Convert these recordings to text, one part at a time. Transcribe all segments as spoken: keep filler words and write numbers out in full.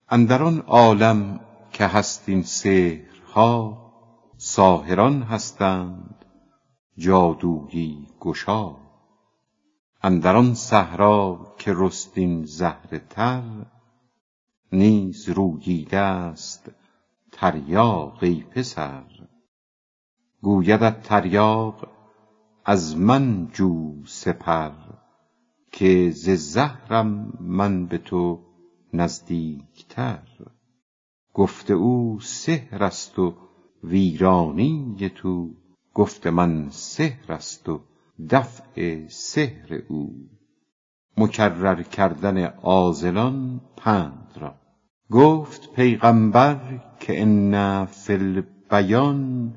اندران عالم که هست این سحرها، ساحران هستند جادویی گشا. اندران صحرا که رست این زهر تر، نیز روییده است تریاق ای پسر. گویدت تریاق از من جو سپر، که ز زهرم من به تو نزدیکتر. گفت او سحر است و ویرانی تو، گفت من سحر است و دفع سحر او. مکرر کردن عاذلان پند را، گفت پیغمبر که ان فی البیان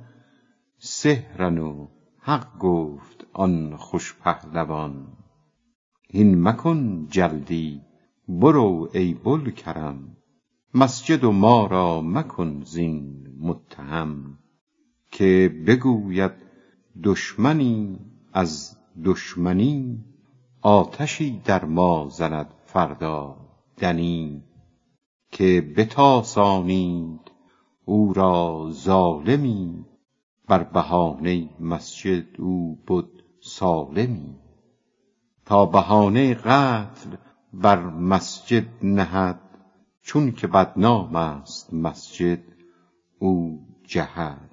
سحرا و حق گفت آن خوش پهلوان. هین مکن جلدی برو ای بوالکرم، مسجد و ما را مکن زین متهم. که بگوید دشمنی از دشمنی، آتشی در ما زند فردا دنی. که بتاسانید او را ظالمی، بر بهانه مسجد او بد سالمی. تا بهانه قتل بر مسجد نهد، چون که بدنام است مسجد او جهد.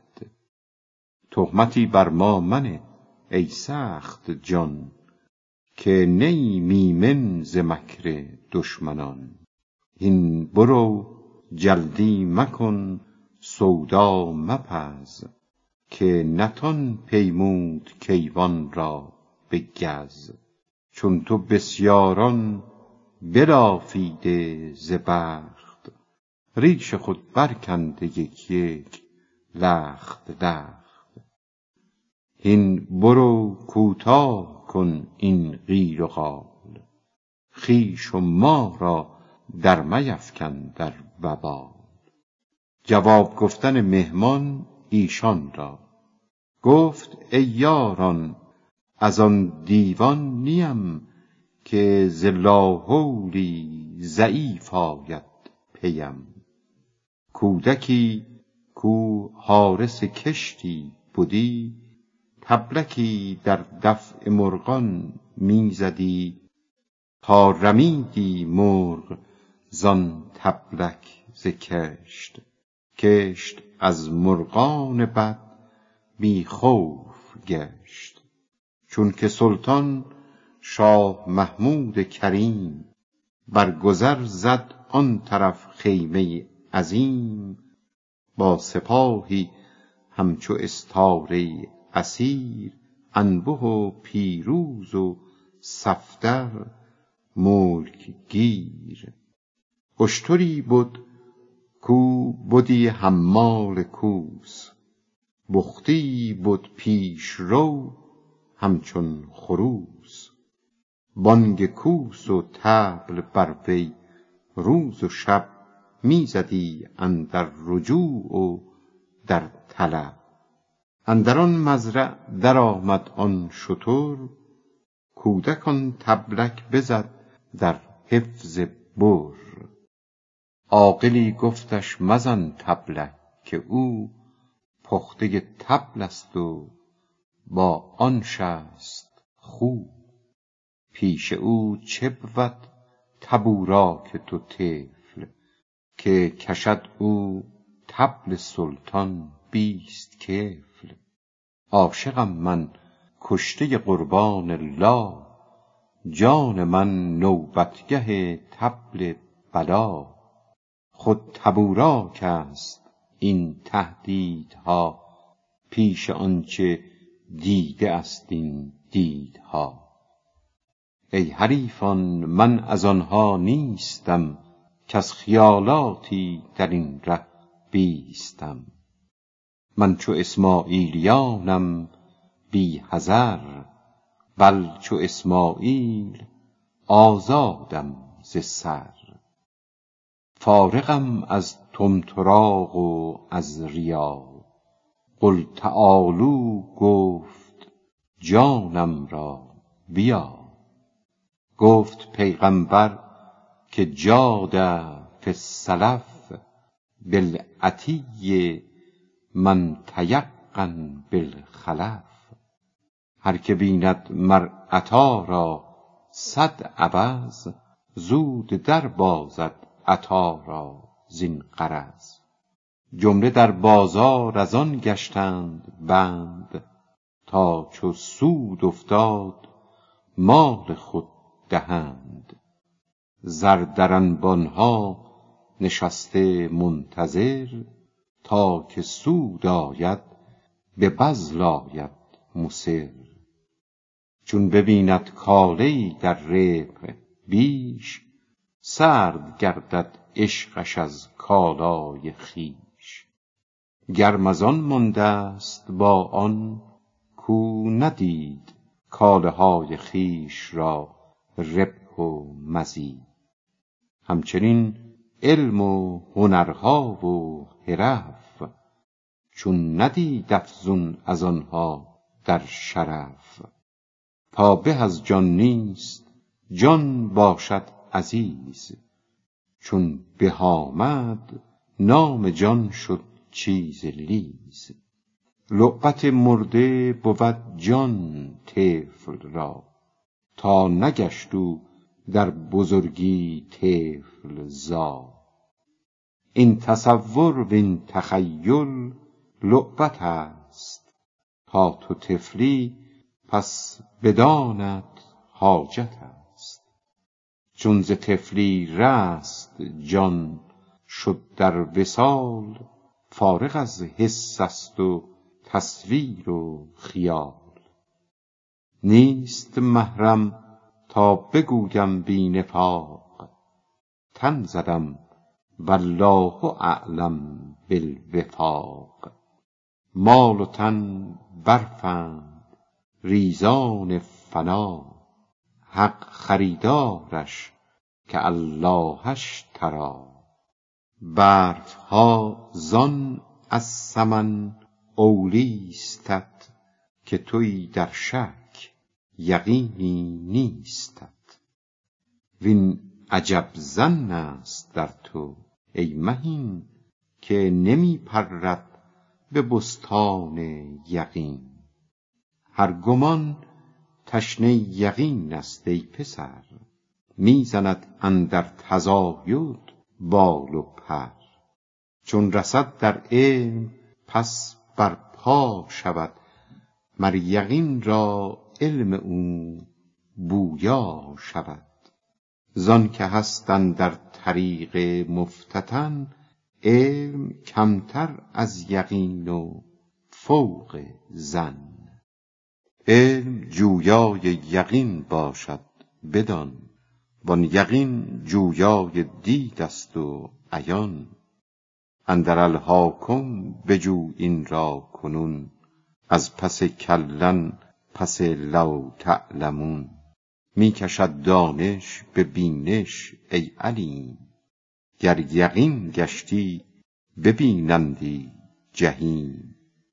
تهمتی بر ما منه ای سخت جان، که نی ایمن ز مکر دشمنان. هین برو جلدی مکن سودا مپز، که نتان پیمود کیوان را به گز. چون تو بسیاران بلافیده ز بخت، ریش خود برکنده یک یک لخت لخت. هین برو کوتاه کن این قیل و قال، خویش و ما را در میفکن در وبال. جواب گفتن مهمان ایشان را، گفت ای یاران از آن دیوان نیم، که ز لاحولی ضعیف آید پیم. کودکی کو حارس کشتی بدی، طبلکی در دفع مرغان می زدی. تا رمیدی مرغ زان طبلک ز کشت، کشت از مرغان بد بی خوف گشت. چون که سلطان شاه محمود کریم، بر گذر زد آن طرف خیمه عظیم. با سپاهی همچو استاره اسیر، انبه و پیروز و صفدر ملک گیر. اشتری بد کو بدی حمال کوس، بختی بد پیش رو همچون خروس. بانگ کوس و طبل بر وی روز و شب، می زدی اندر رجوع و در طلب. اندران مزرع در آمد آن شتر، کودک آن طبلک بزد در حفظ بر. عاقلی گفتش مزن طبلک، که او پخته طبل است و با آن شست خو. پیش او چه بود طبوراک تو طفل، که کشد او طبل سلطان بیست کفل. عاشقم من کشته قربان الله، جان من نوبتگه طبل بلا. خود طبوراک است این تهدیدها، پیش آنچه دیده است این دیدها. ای حریفان من از آنها نیستم، کز خیالاتی در این ره بیستم. من چو اسماعیلیانم بی حذر، بل چو اسماعیل آزادم ز سر. فارغم از طمطراق و از ریا، قل تعالوا گفت جانم را بیا. گفت پیغمبر که جاد فی السلف بالعطیه من تیقن بالخلف. هر که بیند مر عطا را صد عوض، زود در بازد عطا را زین غرض. جمله در بازار از آن گشتند بند، تا چو سود افتاد مال خود دهند. زر در انبانها نشسته منتظر، تا که سود آید به بذل آید مصر. چون ببیند کاله‌ای در ربح بیش، سرد گردد عشقش از کالای خویش. گرم از آن مانده است با آن کو ندید کاله های خویش را ربح و مزید. همچنین علم و هنرها و حرف، چون ندید افزون از آنها در شرف. تا به از جان نیست جان باشد عزیز، چون به آمد نام جان شد چیز لیز. لعبت مرده بود جان طفل را، تا نگشت او در بزرگی طفل زا. این تصور و این تخیل لعبت است، تا تو طفلی پس بدانت حاجت است. چون ز طفلی رست جان شد در وصال، فارغ از حس است و تصویر و خیال. نیست محرم تا بگویم بی نفاق، تن زدم والله اعلم بالوفاق. مال و تن برفند ریزان فنا، حق خریدارش که اللهش اشتری. برف ها زان از ثمن اولیستت، که تویی در شک یقینی نیستت. وین عجب ظن است در تو ای مهین، که نمی پرد به بستان یقین. هر گمان تشنه یقین است ای پسر، می زند اندر تزاید بال و پر. چون رسد در علم پس بر پا شود، مر یقین را علم او بویا شود. زان که هست اندر طریق مفتتن، علم کمتر از یقین و فوق ظن. علم جویای یقین باشد بدان، وان یقین جویای دید است و عیان. اندر الهاکم بجو این را کنون، از پس کلن پس لو تعلمون. می کشد دانش به بینش ای علیم، گر یقین گشتی ببینندی جحیم.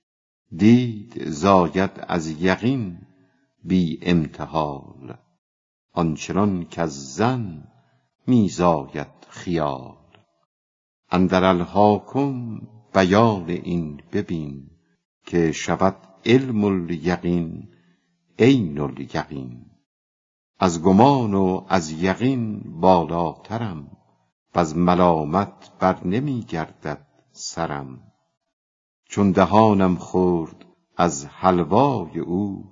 دید زاید از یقین بی امتحال، آنچنان کز ظن می زاید خیال. اندر الهاکم بیان این ببین، که شود علم الیقین عین الیقین. از گمان و از یقین بالاترم، وز ملامت بر نمی گردد سرم. چون دهانم خورد از حلوای او،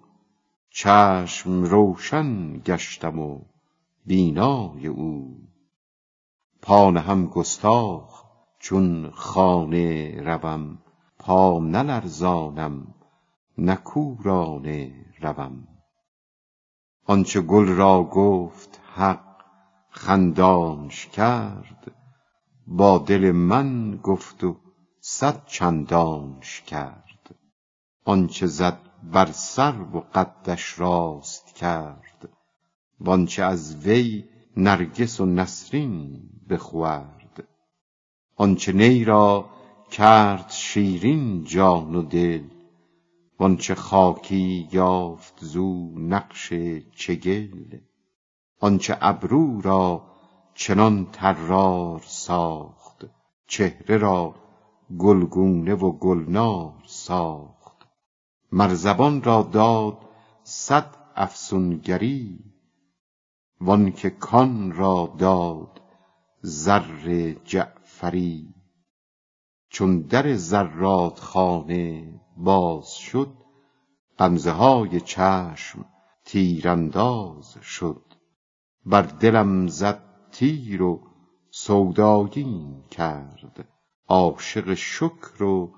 چشم روشن گشتم و بینای او. پا نهم گستاخ چون خانه روم، پا نلرزانم نه کورانه روم. آنچه گل را گفت حق خندانش کرد، با دل من گفت و صد چندانش کرد. آنچه زد بر سرو و قدش راست کرد، وانچه از وی نرگس و نسرین بخورد. آنچه نی را کرد شیرین جان و دل، وانچه خاکی یافت زو نقش چگل. آنچه ابرو را چنان طرار ساخت، چهره را گلگونه و گلنار ساخت. مر زبان را داد صد افسونگری، وان که کان را داد زر جعفری. چون در زراد خانه باز شد، غمزه های چشم تیرانداز شد. بر دلم زد تیر و سوداییم کرد، عاشق شکر و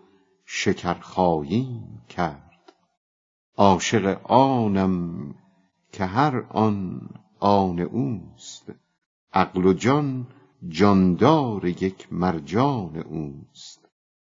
شکرخاییم کرد. عاشق آنم که هر آن آن اوست، عقل و جان جاندار یک مرجان اوست.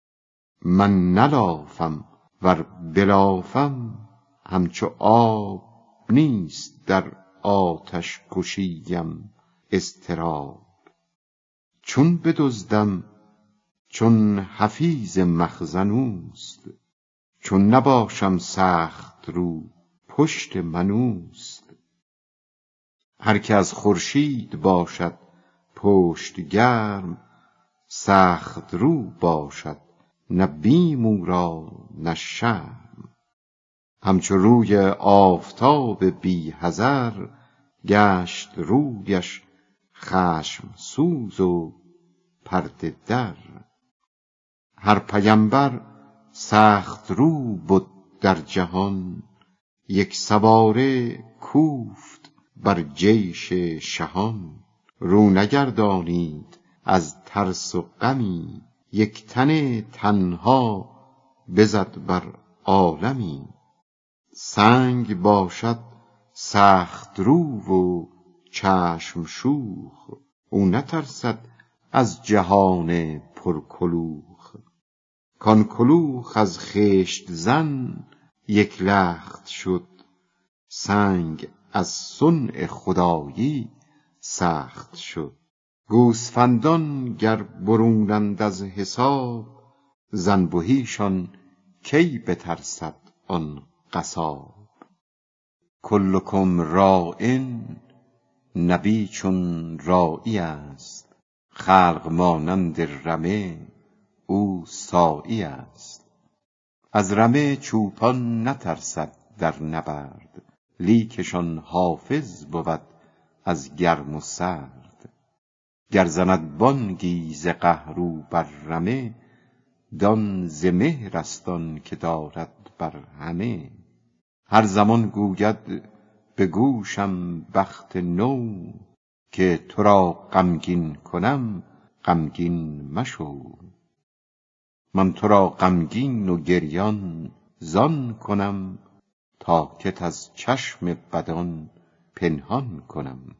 من نلافم ور بلافم، همچو آب نیست در آتش کشیم اضطراب. چون بدزدم چون حفیظ مخزن اوست، چون نباشم سخت رو پشت من اوست. هر که از خورشید باشد پشت گرم، سخت رو باشد نه بیم او را نه شرم. همچو روی آفتاب بی حذر، گشت رویش خشم سوز و پرده در. هر پیمبر سخت رو بد در جهان، یک سواره کوفت بر جیش شهان. رو نگردانید از ترس و غمی، یک تن تنها بزد بر عالمی. سنگ باشد سخت رو و چشم شوخ، او نترسد از جهان پرکلوخ. کان کلوخ از خشت زن یک لخت شد، سنگ از صنع خدایی سخت شد. گوسفندان گر برونند از حساب، ز انبهیشان کی بترسد آن قصاب. کلکم راع، نبی چون راعی است، خلق مانند رمه او ساعی است. از رمه چوپان نترسد در نبرد، لیکشان حافظ بود از گرم و سرد. گر زند بانگی ز قهر او بر رمه، دان ز مهر است آن که دارد بر همه. هر زمان گوید به گوشم بخت نو، که تو را غمگین کنم غمگین مشو. من تو را غمگین و گریان زان کنم، تا کت از چشم بدان پنهان کنم.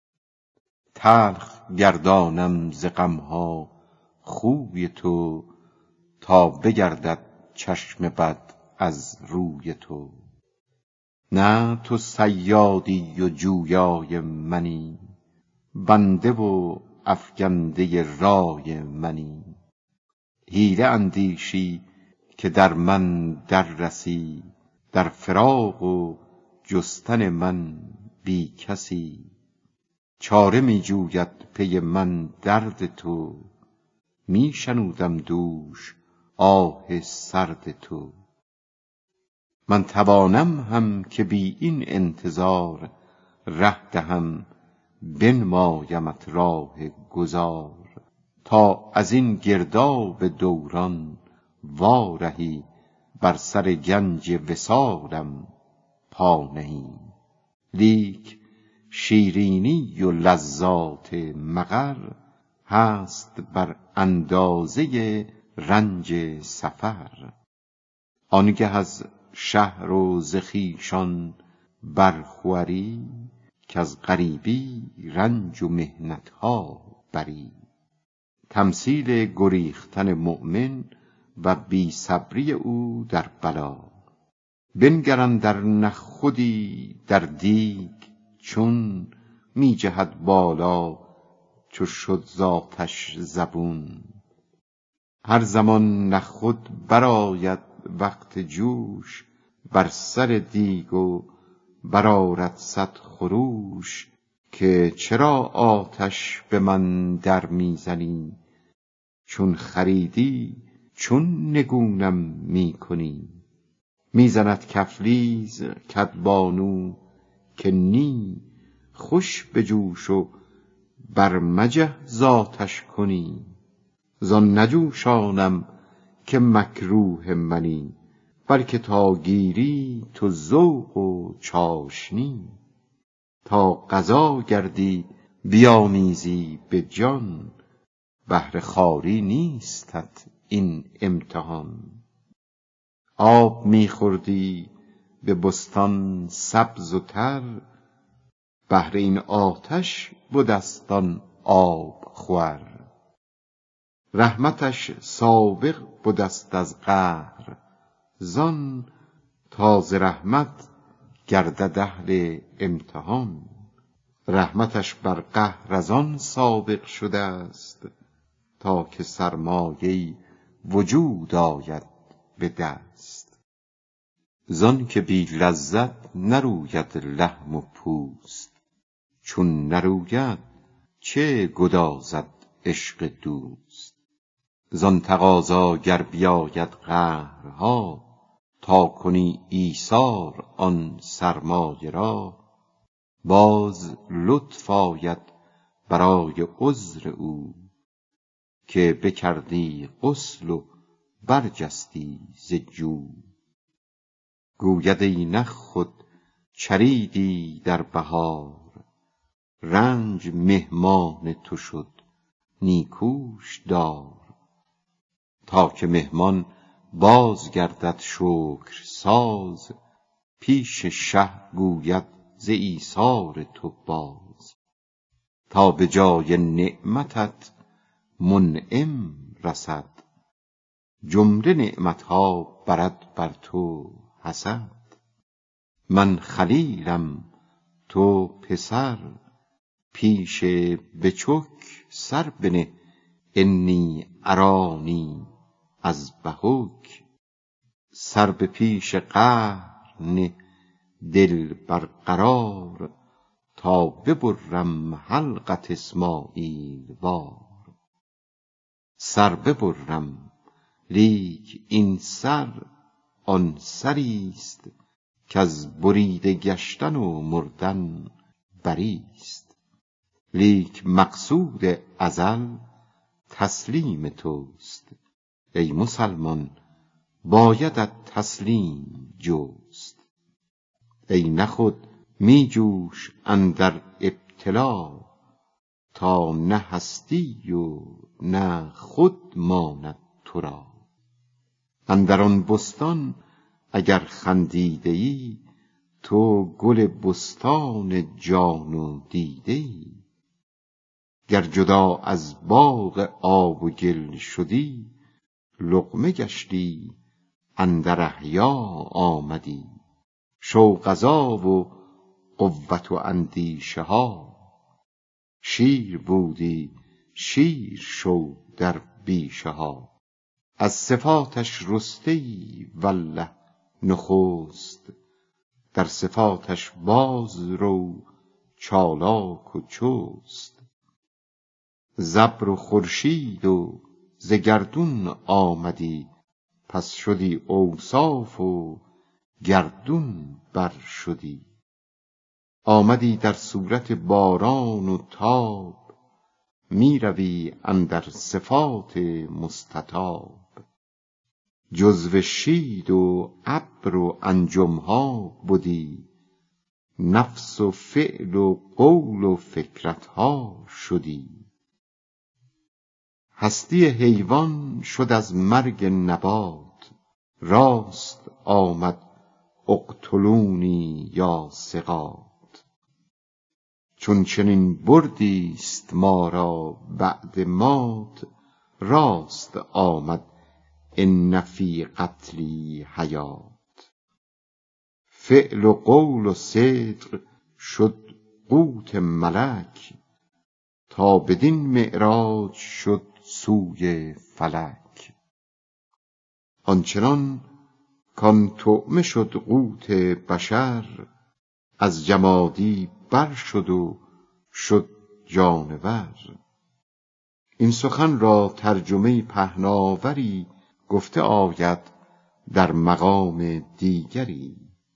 تلخ گردانم ز غمها خوی تو، تا بگردد چشم بد از روی تو. نه تو صیادی و جویای منی، بنده و افگنده رای منی. حیله اندیشی که در من در رسی، در فراق و جستن من بی کسی. چاره می جوید پی من درد تو، می شنودم دوش آه سرد تو. من توانم هم که بی این انتظار، ره دهم بنمایمت راه گذار. تا از این گرداب دوران وارهی، بر سر گنج وصالم پا نهی. لیک شیرینی و لذات مقر، هست بر اندازه رنج سفر. آنگه از شهر و ز خویشان برخوری، کز غریبی رنج و محنتها بری. تمثیل گریختن مؤمن و بی صبری او در بلا. بنگر اندر نخودی در دیگ، چون می جهد بالا چو شد ز آتش زبون. هر زمان نخود برآید وقت جوش، بر سر دیگ و برآرد صد خروش. که چرا آتش به من در میزنی؟ چون خریدی چون نگونم میکنی؟ میزند کفلیز کدبانو که نی، خوش بجوش و بر مجه ذاتش کنی. زان نجوشانم که مکروه منی، بلکه تا گیری تو ذوق و چاشنی. تا قضا گردی بیامیزی به جان، بهر خواری نیستت این امتحان. آب میخوردی به بستان سبز و تر، بهر این آتش بدست آن آب خور. رحمتش سابق بدست از قهر، زان تا ز رحمت گردد اهل امتحان. رحمتش بر قهر از آن سابق شده است، تا که سرمایه وجود آید به دست. زان که بی لذت نروید لحم و پوست، چون نروید چه گدازد عشق دوست. زان تقاضا گر بیاید قهرها، تا کنی ایثار آن سرمایه را. باز لطف آید برای عذر او، که بکردی غسل و برجستی ز جو. گوید ای نخ خود چریدی در بهار، رنج مهمان تو شد نیکوش دار. تا که مهمان باز گردد شکر ساز، پیش شه گوید ز ایثار تو باز. تا به جای نعمتت منعم رسد، جمله نعمتها برد بر تو حسد. من خلیلم تو پسر، پیش بچک سر بنه. انی ارانی از بهک، سر به پیش قهر نه دل برقرار. تا ببرم حلقت اسماعیل وار. سر ببرم لیک این سر آن سریست، کز بریده گشتن و مردن بریست. لیک مقصود ازل تسلیم توست، ای مسلمان بایدت تسلیم جست. ای نه خود می جوش اندر ابتلا، تا نه هستی و نه خود ماند تو را. اندر آن بستان اگر خندیده ای، تو گل بستان جان و دیده ای. گر جدا از باغ آب و گل شدی، لقمه گشتی اندر احیا آمدی. شو غذا و قوت و اندیشه ها، شیر بودی شیر شو در بیشه ها. از صفاتش رسته والله نخست، در صفاتش باز رو چالاک و چست. ز ابر و خورشید و ز گردون آمدی، پس شدی اوصاف و گردون بر شدی. آمدی در صورت باران و تاب، می روی اندر صفات مستطاب. جزو شید و ابر و انجمها بدی، نفس و فعل و قول و فکرتها شدی. هستی حیوان شد از مرگ نبات، راست آمد اقتلونی یا ثقات. چون چنین بردیست ما را بعد مات، راست آمد ان فی قتلی حیات. فعل و قول و صدق شد قوت ملک، تا بدین معراج شد سوی فلک. آنچنان کان طعمه شد قوت بشر، از جمادی بر شد و شد جانور. این سخن را ترجمه پهناوری گفته آید در مقام دیگری.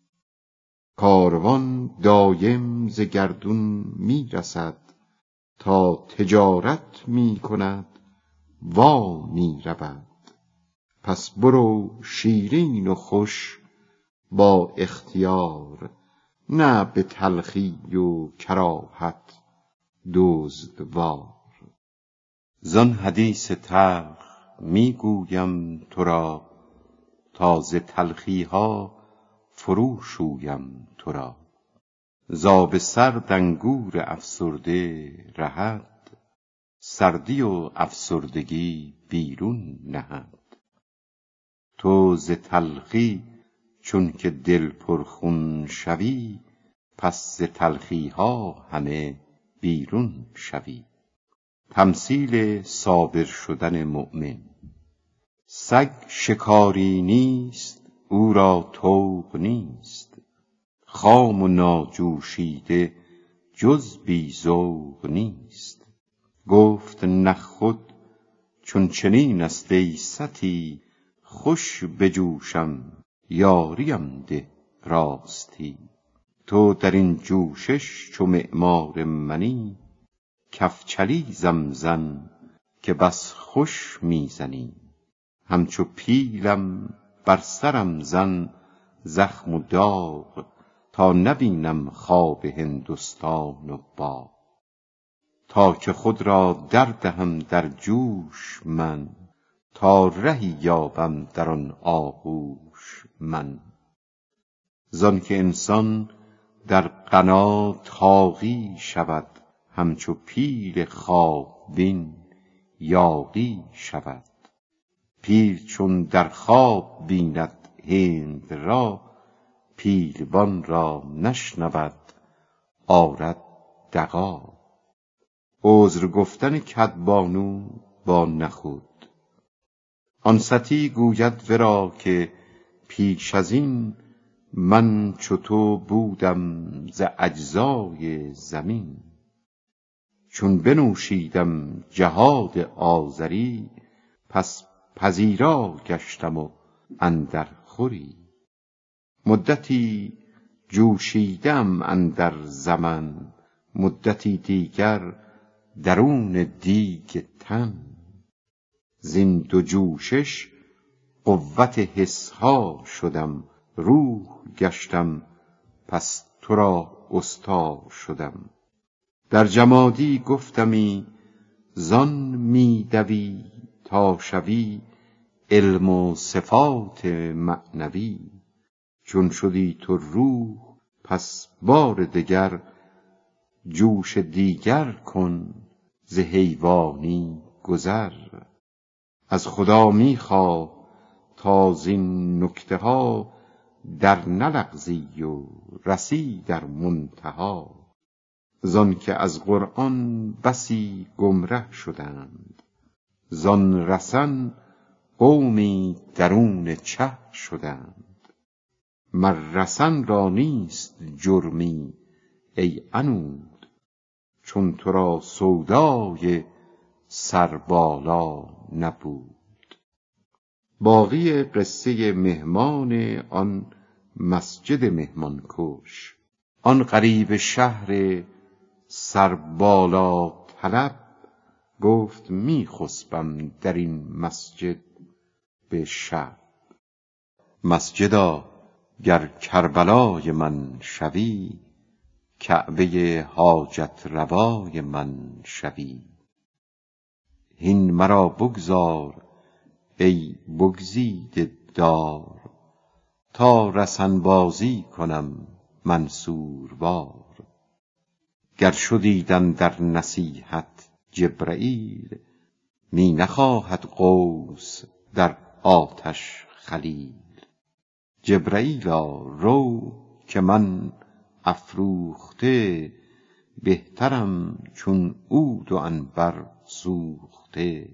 کاروان دایم ز گردون می رسد، تا تجارت می کند وا می رود. پس برو شیرین و خوش با اختیار، نه به تلخی و کراهت دزدوار. زان حدیث تلخ می گویم تو را، تا ز تلخی ها فرو شویم تو را. زآب سرد انگور افسرده رهد، سردی و افسردگی بیرون نهد. تو ز تلخی چون که دل پرخون شوی، پس ز تلخی ها همه بیرون شوی. تمثیل صابر شدن مؤمن. سگ شکاری نیست او را طوق نیست، خام و ناجوشیده جز بی ذوق نیست. گفت نخ خود چون چنین است ای ستی، خوش بجوشم یاریم ده راستی. تو در این جوشش چو معمار منی، کفچلیزم زن که بس خوش می زنی. همچو پیلم بر سرم زن زخم و داغ، تا نبینم خواب هندوستان و باغ. تا که خود را در دهم در جوش من، تا رهی یابم در آن آغوش من. زان که انسان در غنا طاغی شود، همچو پیل خواب بین یاغی شود. پیل چون در خواب بیند هند را، پیلبان را نشنود آرد دغا. عذر گفتن کدبانو با نخود. آن ستی گوید ورا که پیش از این، من چو تو بودم ز اجزای زمین. چون بنوشیدم جهاد آذری، پس پذیرا گشتم و اندر خوری. مدتی جوشیدم اندر زمن، مدتی دیگر درون دیگ تن. زین دو جوشش قوت حس ها شدم، روح گشتم پس تو را استا شدم. در جمادی گفتمی زان می دوی، تا شوی علم و صفات معنوی. چون شدی تو روح پس بار دگر، جوش دیگر کن ز حیوانی گذر. از خدا می خواه تا زین نکته ها در نلغزی و رسی در منتها. زان که از قرآن بسی گمره شدند، زان رسن قومی درون چه شدند. مر رسن را نیست جرمی ای عنود، چون تو را سودای سربالا نبود. باقی قصه مهمان آن مسجد مهمان کش. آن غریب شهر سربالا طلب، گفت می خسبم در این مسجد به شب. مسجدا گر کربلای من شوی، کعبه حاجت روای من شوی. هین مرا بگذار ای بگزیده دار، تا رسن بازی کنم منصوروار. گر شدیدن در نصیحت جبرئیل، می نخواهد قوس در آتش خلیل. جبرئیلا رو که من افروخته، بهترم چون عود و عنبر سوخته.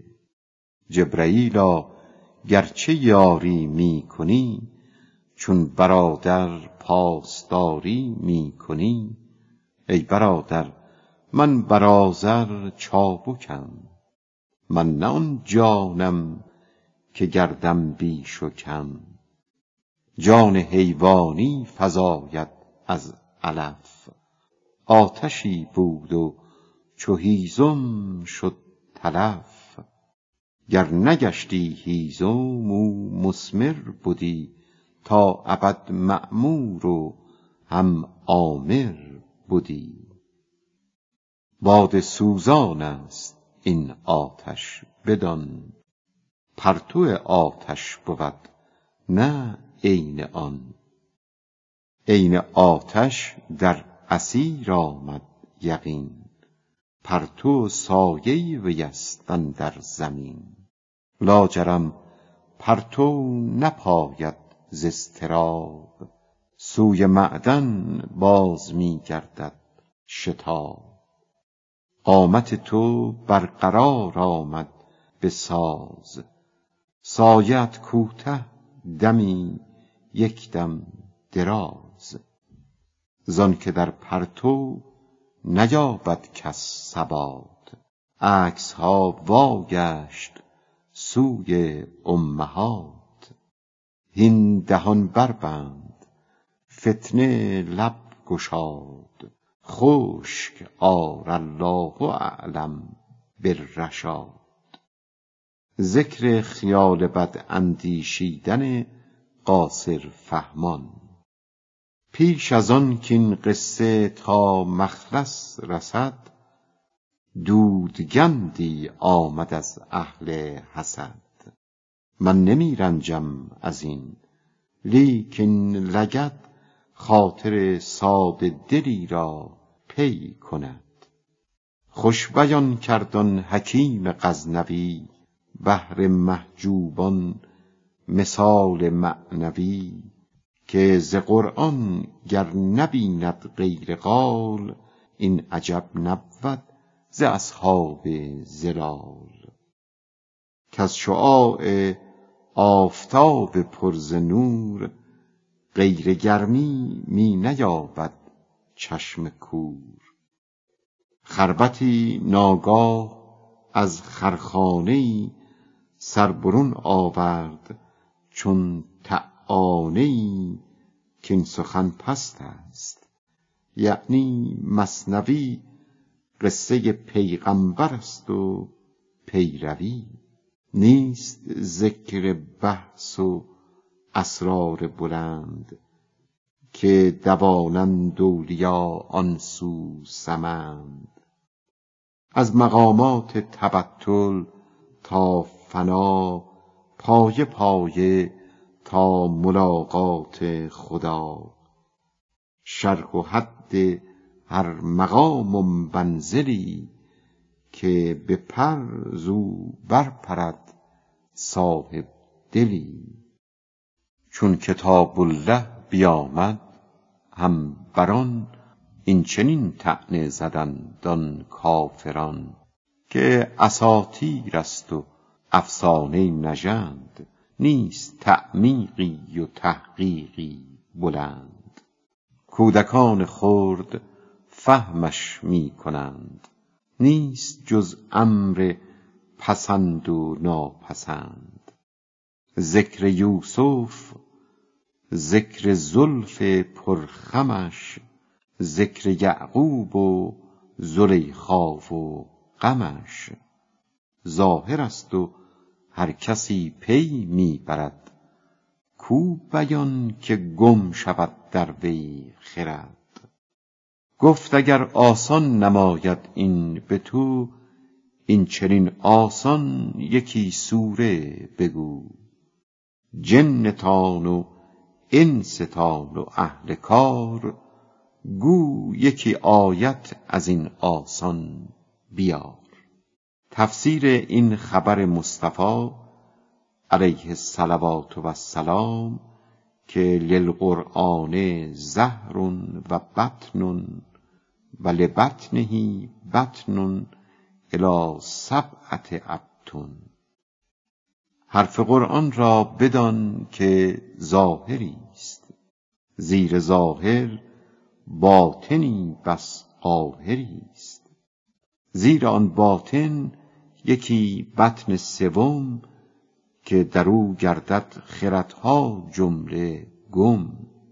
جبرئیلا گرچه یاری می کنی، چون برادر پاسداری می کنی. ای برادر من بر آذر چابکم، من نه آن جانم که گردم بیش و کم. جان حیوانی فزاید از علف، آتشی بود و چو هیزم شد تلف. گر نگشتی هیزم او مثمر بودی، تا ابد مأمور و هم آمر بودی. باد سوزان است این آتش بدان، پرتو آتش بود نه عین آن. عین آتش در اثیر آمد یقین، پرتو سایه وی است اندر زمین. لاجرم پرتو نپاید ز اضطراب، سوی معدن باز می گردد شتاب. قامت تو برقرار آمد به ساز، سایه‌ات کوته دمی یک دم دراز. زان که در پرتو نیابد کس ثبات، عکس ها واگشت سوی امهات. هین دهان بربند فتنه لب گشاد، خشک آر الله اعلم بالرشاد. ذکر خیال بد اندیشیدن قاصر فهمان. پیش از آن کاین قصه تا مخلص رسد، دودگندی آمد از اهل حسد. من نمی رنجم از این، لیکن لگد خاطر ساده دلی را پی کند. خوش بیان کرد آن حکیم غزنوی، بهر محجوبان مثال معنوی. که ز قرآن گر نبیند غیر قال، این عجب نبود ز اصحاب ظلال. کز شعاع آفتاب پر ز نور، غیر گرمی می نیابد چشم کور. خربطی ناگاه از خرخانه‌ای، سر برون آورد چون طعانه‌ای، کاین سخن پست است. یعنی مثنوی قصه پیغمبر است و پیروی، نیست ذکر بحث و اسرار بلند. که دوانند اولیا آن سو سمند. از مقامات تبتل تا فنا، پایه پایه تا ملاقات خدا. شرح و حد هر مقام و منزلی، که به پر زو برپرد صاحب دلی. چون کتاب الله بیامد هم بر آن، این چنین طعنه زدند آن کافران. که اساطیر است و افسانه نژند، نیست تعمیقی و تحقیقی بلند. کودکان خرد فهمش می کنند، نیست جز امر پسند و ناپسند. ذکر یوسف ذکر زلف پرخمش، ذکر یعقوب و زلیخا و غمش. ظاهر است و هر کسی پی می برد، کو بیان که گم شود در وی خرد. گفت اگر آسان نماید این به تو، این چنین آسان یکی سوره بگو. جنتان و انستان و اهل کار، گو یکی آیت از این آسان بیار. تفسیر این خبر مصطفی علیه الصلوات و السلام، که للقرآن زهر و بطن و لبطنه بطن الی سبعة ابطن. حرف قرآن را بدان که ظاهری است، زیر ظاهر باطنی بس قاهری است. زیر آن باطن یکی بطن سوم که در او گردد خردها جمله گم.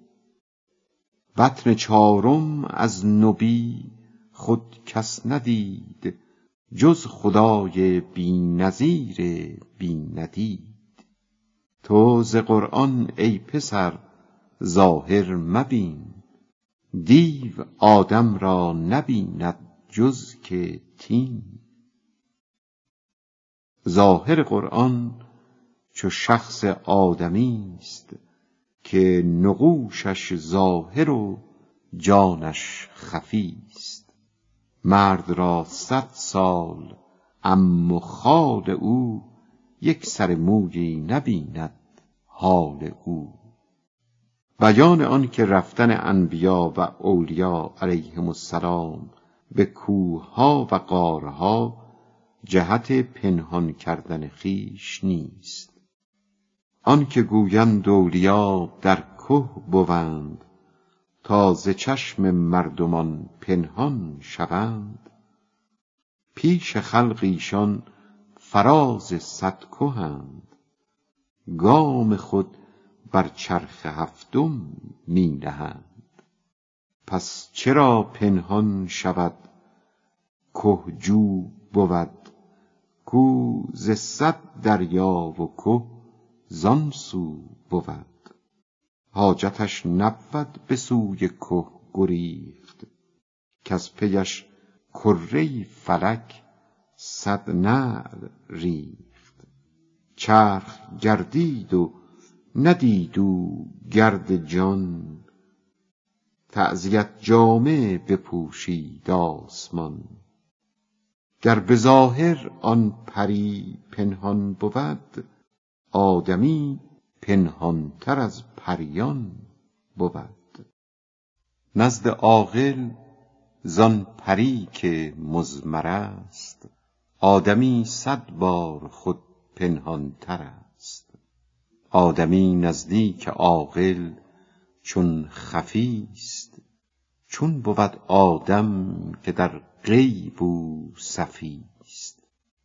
بطن چارم از نبی خود کس ندید، جز خدای بی نظیر بی ندید. تو ز قرآن ای پسر ظاهر مبین، دیو آدم را نبیند جز که تین. ظاهر قرآن چو شخص آدمی است، که نقوشش ظاهر و جانش خفی است. مرد را صد سال عم و خال او، یک سر مویی نبیند حال او. بیان آن که رفتن انبیا و اولیا علیهم السلام به کوهها و غارها جهت پنهان کردن خویش نیست. آن که گویند اولیا در که بوند، تا ز چشم مردمان پنهان شوند. پیش خلق ایشان فراز صد کهند، گام خود بر چرخ هفتم می نهند. پس چرا پنهان شود که جو بود، کو ز صد دریا و که زان سو بود. حاجتش نبود به سوی که گریخت، کز پیش کره فلک صد نعل ریخت. چرخ گردید و ندید او گرد جان، تعزیت جامه بپوشید آسمان. گر به ظاهر آن پری پنهان بود، آدمی پنهان تر از پریان بود. نزد عاقل زان پری که مضمر است، آدمی صد بار خود پنهان تر است. آدمی نزدیک عاقل چون خفی است، چون بود آدم که در غیب او صفی است.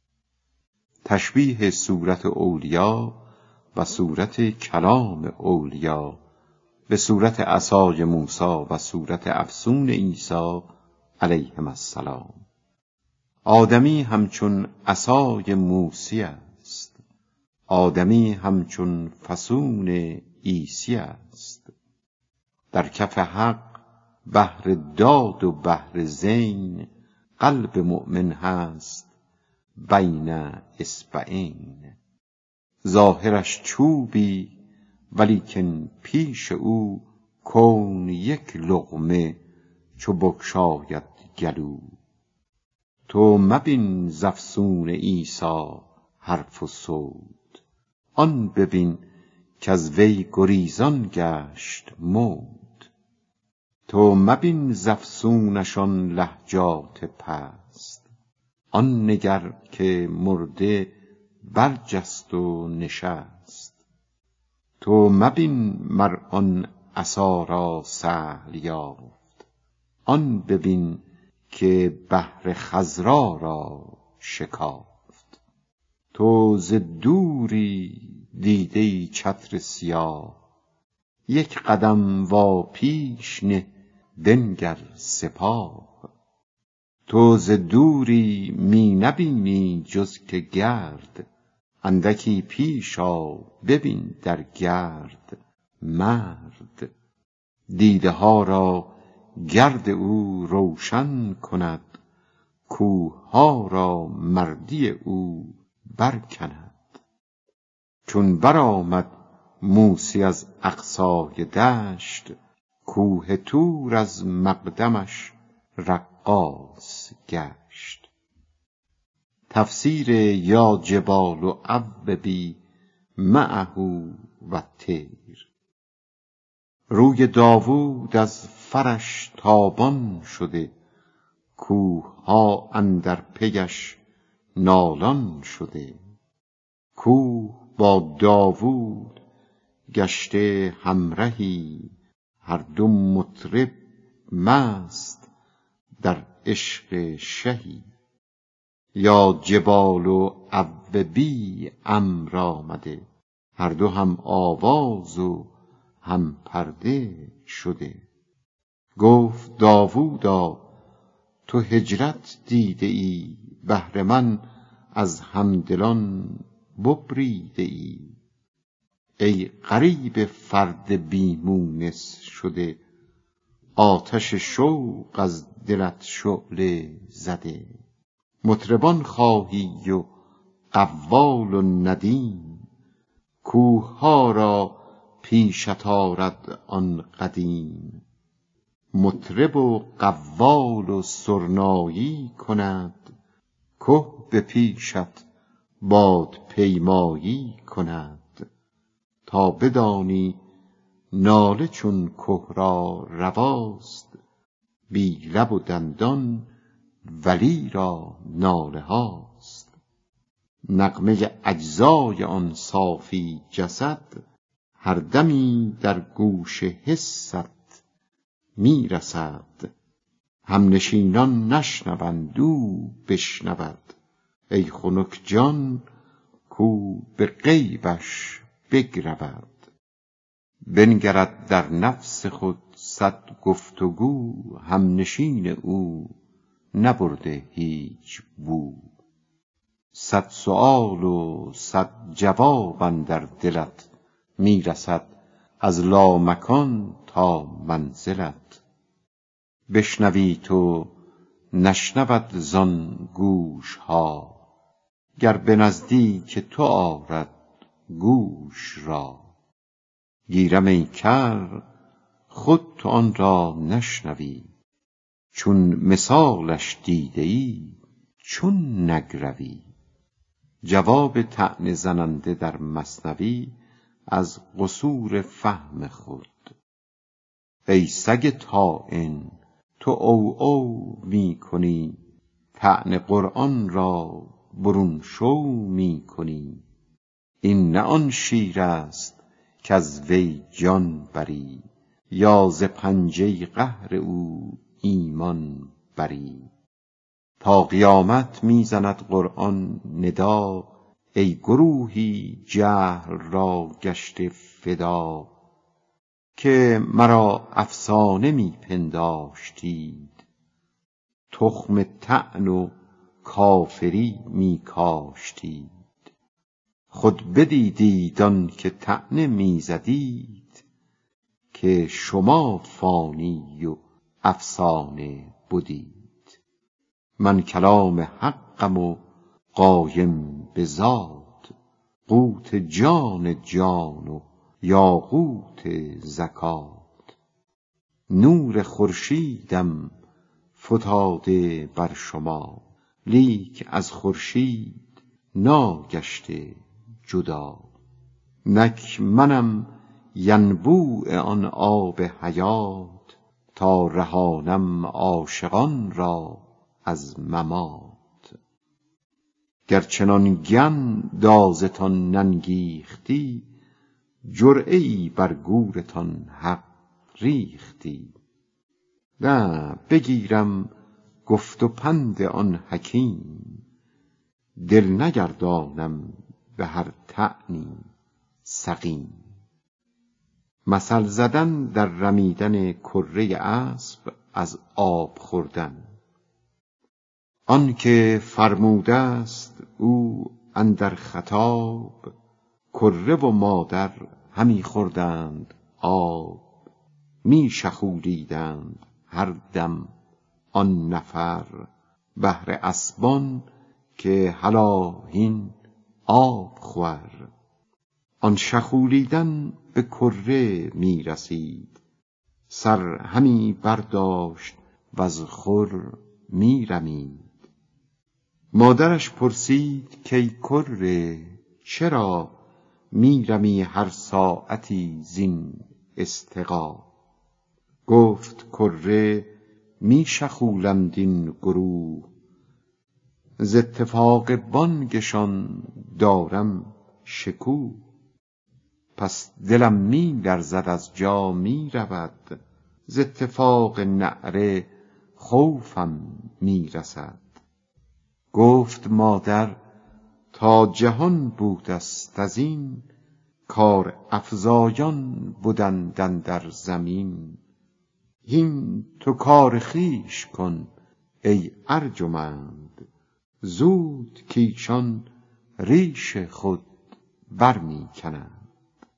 تشبیه صورت اولیا و صورت کلام اولیا به صورت عصای موسی و صورت افسون عیسی علیهم السلام. آدمی همچون عصای موسی است، آدمی همچون فسون عیسی است. در کف حق بهر داد و بهر زین، قلب مؤمن هست بین اصبعین. ظاهرش چوبی ولیکن پیش او، کون یک لقمه چو بگشاید گلو. تو مبین ز افسون عیسی حرف و صوت، آن ببین کز وی گریزان گشت موت. تو مبین ز افسونشان لهجات پست، آن نگر که مرده برجست و نشست. تو مبین مر آن عصا را سهل یافت، آن ببین که بحر خضرا را شکافت. تو ز دوری دیده چتر سیاه، یک قدم وا پیش نه بنگر سپاه. تو ز دوری می نبینی جز که گرد، اندکی پیش آ ببین در گرد مرد. دیده ها را گرد او روشن کند، کوه ها را مردی او برکند. چون برآمد موسی از اقصای دشت، کوه طور از مقدمش رقاص گشت. تفسیر یا جبال اوبی معه و طیر. روی داوود از فرش تابان شده، کوه ها اندر پیش نالان شده. کوه با داوود گشته همرهی، هر دو مطرب مست در عشق شهی. یا جبال و اوبی امر آمده، هر دو هم آواز و هم پرده شده. گفت داوودا تو هجرت دیده ای، بهر من از همدلان ببریده ای. ای غریب فرد بیمونس شده، آتش شوق از دلت شعله زده. مطربان خواهی و قوال و ندیم، کوه ها را پیشت آرد آن قدیم. مطرب و قوال و سرنایی کند، که به پیشت باد پیمایی کند. تا بدانی ناله چون که را رواست، بی لب و دندان ولی را ناله هاست. نغمه اجزای آن صافی جسد، هر دمی در گوش حست می رسد. همنشینان نشنوند او بشنود، ای خنک جان کو به غیبش بگرود. بنگرد در نفس خود صد گفتگو، همنشین او نبرده هیچ بو. صد سؤال و صد جواب اندر دلت می رسد، از لامکان تا منزلت. بشنوی تو نشنود زان گوش ها، گر به نزدیک تو آرد گوش را. گیرم ای کر خود تو آن را نشنوی، چون مثالش دیده ای چون نگروی. جواب طعنه زننده در مثنوی از قصور فهم خود. ای سگ طاعن تو او او می کنی، طعن قرآن را برون شو می کنی. این نه آن شیر است کز وی جان بری، یا ز پنجه قهر او ایمان بری. تا قیامت می زند قرآن ندا، ای گروهی جهل را گشته فدا. که مرا افسانه می پنداشتید، تخم طعن و کافری می کاشتید. خود بدیدید آن که طعنه می زدید، که شما فانی و افسانه بدید. من کلام حقم و قایم به ذات، قوت جان جان و یاقوت زکات. نور خورشیدم فتاده بر شما، لیک از خورشید ناگشته جدا. نک منم ینبوع آن آب حیات، تا رهانم عاشقان را از ممات. گر چنان گندازتان ننگیختی، جرعه ای بر گورتان حق ریختی. نه بگیرم گفت و پند آن حکیم، دل نگردانم به هر طعنی سقیم. مثل زدن در رمیدن کره اسب از آب خوردن. آن که فرموده است او اندر خطاب، کره و مادر همی خوردند آب. می شخوریدند هر دم آن نفر، بهر اسبان که هلا هین آب خور. آن شخوریدن به کره می رسید، سر همی برداشت و از خور می رمید. مادرش پرسید کای کره چرا می رمی هر ساعتی زین استقا؟ گفت کره می شخولند این گروه، ز اتفاق بانگشان دارم شکوه. پس دلم می لرزد از جا می رود، ز اتفاق نعره خوفم می رسد. گفت مادر تا جهان بود است از این، کار افزایان بودندن در زمین. هین تو کار خویش کن ای ارجمند، زود کایشان ریش خود بر می کنند.